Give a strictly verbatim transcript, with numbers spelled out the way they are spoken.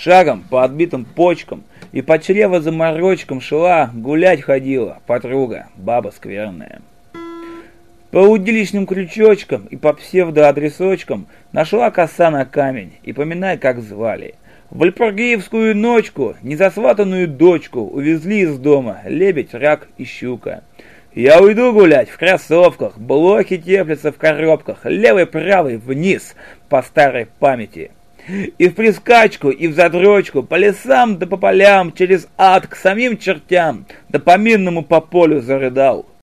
шагом по отбитым почкам и по чрево заморочкам шла, гулять ходила подруга, баба скверная. По удилищным крючочкам и по псевдоадресочкам нашла коса на камень, и поминай, как звали. В Вальпургиевскую ночку незасватанную дочку увезли из дома лебедь, рак и щука. Я уйду гулять в кроссовках, блоки теплятся в коробках, левый-правый вниз по старой памяти. И в прискачку, и в задрочку, по лесам да по полям, через ад к самим чертям, да по минному по полю зарыдал.